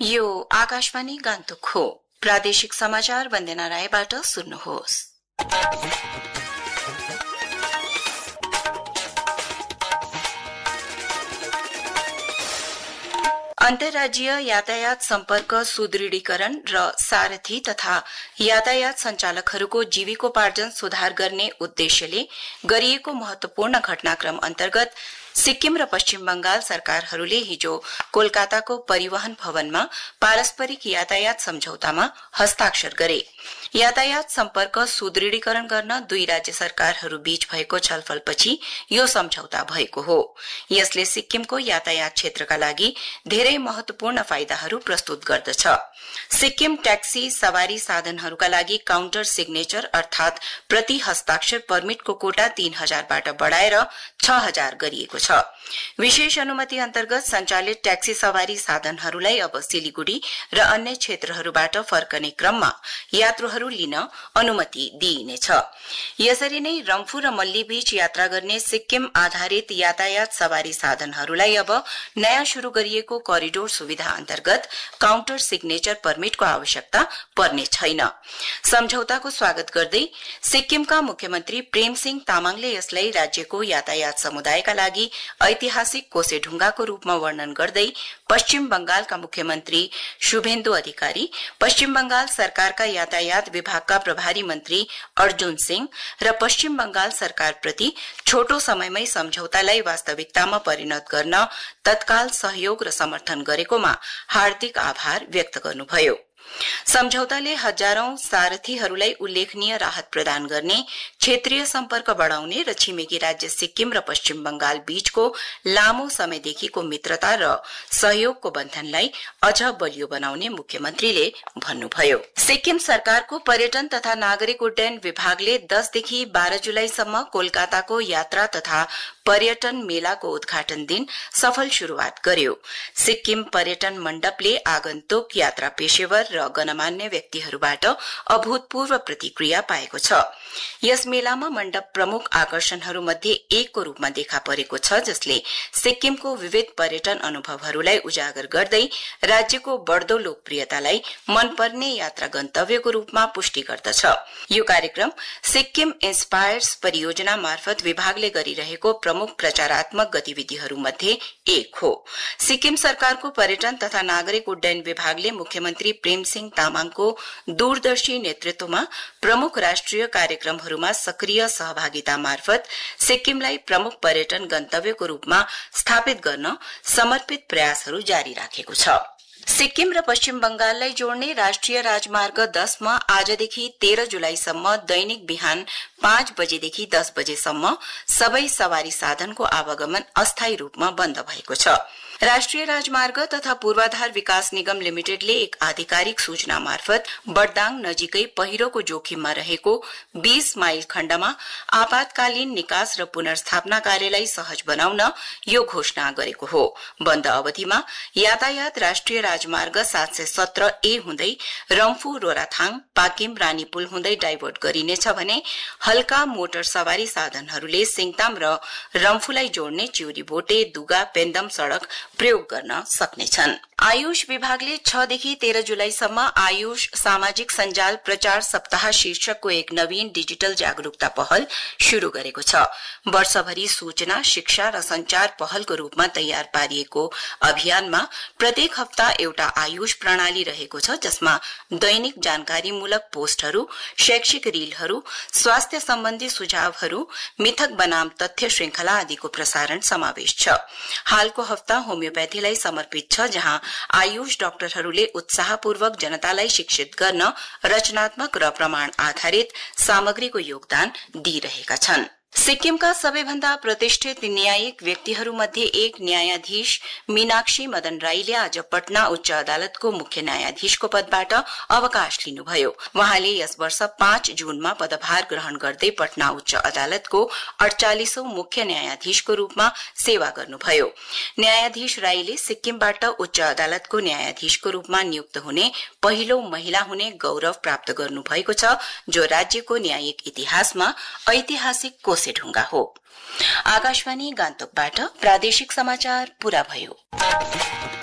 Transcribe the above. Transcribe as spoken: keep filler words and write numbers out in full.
यो आकाशवाणी गान्तोक हो। प्रादेशिक समाचार वन्दना रायबाट सुन्नुहोस्। अन्तर्राज्यीय यातायात सम्पर्क सुदृढीकरण र सारथी तथा यातायात सञ्चालकहरूको जीविकोपार्जन सुधार गर्ने उद्देश्यले गरिएको महत्वपूर्ण घटनाक्रम अन्तर्गत सिक्किम र पश्चिम बंगाल सरकारहरूले हिजो कोलकाताको परिवहन भवनमा पारस्परिक यातायात सम्झौतामा हस्ताक्षर गरे। यातायात सम्पर्क सुदृढीकरण गर्न दुई राज्य सरकारहरू बीच भएको छलफलपछि यो सम्झौता भएको हो। यसले सिक्किमको यातायात क्षेत्रका लागि धेरै महत्वपूर्ण फाइदाहरू प्रस्तुत गर्दछ। सिक्किम ट्याक्सी सवारी साधनहरूका लागि काउन्टर सिग्नेचर अर्थात प्रति हस्ताक्षर परमिटको कोटा तीन हजारबाट बढ़ाएर छ हजार गरिएको छ। विशेष अनुमति अन्तर्गत सञ्चालित ट्याक्सी सवारी साधनहरूलाई अब सिलीगुडी र अन्य क्षेत्रहरूबाट फर्कने क्रममा यात्रुहरू लिन अनुमति दिइनेछ। यसरी नै रम्फू र मल्ली बीच यात्रा गर्ने सिक्किम आधारित यातायात सवारी साधनहरूलाई अब नयाँ शुरू गरिएको करिडोर सुविधा अन्तर्गत काउन्टर सिग्नेचर परमिटको आवश्यकता पर्ने छैन। सम्झौताको स्वागत गर्दै सिक्किमका मुख्यमन्त्री प्रेम सिंह तामाङले यसलाई राज्यको यातायात समुदायका लागि ऐतिहासिक कोसेढुङ्गाको रूपमा वर्णन गर्दै पश्चिम बंगालका मुख्यमन्त्री शुभेन्दु अधिकारी, पश्चिम बंगाल सरकारका यातायात विभागका प्रभारी मन्त्री अर्जुन सिंह र पश्चिम बंगाल सरकारप्रति छोटो समयमै सम्झौतालाई वास्तविकतामा परिणत गर्न तत्काल सहयोग र समर्थन गरेकोमा हार्दिक आभार व्यक्त गर्नुभयो। सम्झौताले हजारौं सारथीहरूलाई उल्लेखनीय राहत प्रदान गर्ने, क्षेत्रीय सम्पर्क बढ़ाउने र छिमेकी राज्य सिक्किम र पश्चिम बंगाल बीचको लामो समयदेखिको मित्रता र सहयोगको बन्धनलाई अझ बलियो बनाउने मुख्यमन्त्रीले भन्नुभयो। सिक्किम सरकारको पर्यटन तथा नागरिक उड्डयन विभागले दसदेखि बाह्र जुलाईसम्म कोलकाताको यात्रा तथा पर्यटन मेलाको उद्घाटन दिन सफल शुरूआत गर्यो। सिक्किम पर्यटन मण्डपले आगन्तुक यात्रा पेशेवर र गणमान्य व्यक्तिहरूबाट अभूतपूर्व प्रतिक्रिया पाएको छ। यस मेलामा मण्डप प्रमुख आकर्षणहरूमध्ये एकको रूपमा देखा परेको छ, जसले सिक्किमको विविध पर्यटन अनुभवहरूलाई उजागर गर्दै राज्यको बढ़दो लोकप्रियतालाई मनपर्ने यात्रा गन्तव्यको रूपमा पुष्टि गर्दछ। यो कार्यक्रम सिक्किम इन्स्पायर्स परियोजना मार्फत विभागले गरिरहेको प्रमुख प्रचारात्मक गतिविधिहरूमध्ये एक हो। सिक्किम सरकारको पर्यटन तथा नागरिक उड्डयन विभागले मुख्यमन्त्री प्रेम सिंह तामाङको दूरदर्शी नेतृत्वमा प्रमुख राष्ट्रिय कार्यक्रमहरूमा सक्रिय सहभागिता मार्फत सिक्किमलाई प्रमुख पर्यटन गन्तव्यको रूपमा स्थापित गर्न समर्पित प्रयासहरू जारी राखेको छ। सिक्किम र पश्चिम बंगाललाई जोड्ने राष्ट्रिय राजमार्ग दसमा आजदेखि तेह्र जुलाईसम्म दैनिक बिहान पाँच बजेदेखि दस बजेसम्म सबै सवारी साधनको आवागमन अस्थायी रूपमा बन्द भएको छ। राष्ट्रिय राजमार्ग तथा पूर्वाधार विकास निगम लिमिटेडले एक आधिकारिक सूचना मार्फत बडदाङ नजिकै पहिरोको जोखिममा रहेको बीस माइल खण्डमा आपतकालीन निकास र पुनर्स्थापना कार्यलाई सहज बनाउन यो घोषणा गरेको हो। बन्द अवधिमा यातायात राष्ट्रिय राजमार्ग सात सय सत्र ए हुँदै रम्फू रोराथाङ पाकिम रानीपुल हुँदै डाइभर्ट गरिनेछ भने हल्का मोटर सवारी साधनहरूले सिङताम र रम्फूलाई जोड्ने चिउरी भोटे दुगा पेन्दम सड़क प्रयोग गर्न सक्नेछन्। आयुष विभागले छ देखि तेह्र जुलाईसम्म आयुष सामाजिक सञ्जाल प्रचार सप्ताह शीर्षकको एक नवीन डिजिटल जागरूकता पहल शुरू गरेको छ। वर्षभरि सूचना, शिक्षा र संचार पहलको रूपमा तयार पारिएको अभियानमा प्रत्येक हप्ता एउटा आयुष प्रणाली रहेको छ, जसमा दैनिक जानकारीमूलक पोस्टहरू, शैक्षिक रीलहरू, स्वास्थ्य सम्बन्धी सुझावहरू, मिथक बनाम तथ्य श्रृंखला आदिको प्रसारण समावेश छ। हालको हप्ता होमियोप्याथीलाई समर्पित छ, जहाँ आयुष डाक्टरहरूले उत्साहपूर्वक जनतालाई शिक्षित गर्न रचनात्मक र प्रमाण आधारित सामग्रीको योगदान दिइरहेका छन्। सिक्किमका सबैभन्दा प्रतिष्ठित न्यायिक व्यक्तिहरूमध्ये एक न्यायाधीश मीनाक्षी मदन राईले आज पटना उच्च अदालतको मुख्य न्यायाधीशको पदबाट अवकाश लिनुभयो। वहाँले यस वर्ष पाँच जूनमा पदभार ग्रहण गर्दै पटना उच्च अदालतको अड़चालीसौं मुख्य न्यायाधीशको रूपमा सेवा गर्नुभयो। न्यायाधीश राईले सिक्किमबाट उच्च अदालतको न्यायाधीशको रूपमा नियुक्त हुने पहिलो महिला हुने गौरव प्राप्त गर्नुभएको छ, जो राज्यको न्यायिक इतिहासमा ऐतिहासिक कोसेढुङ्गा हो। आकाशवाणी गान्तोकबाट प्रादेशिक समाचार पूरा भयो।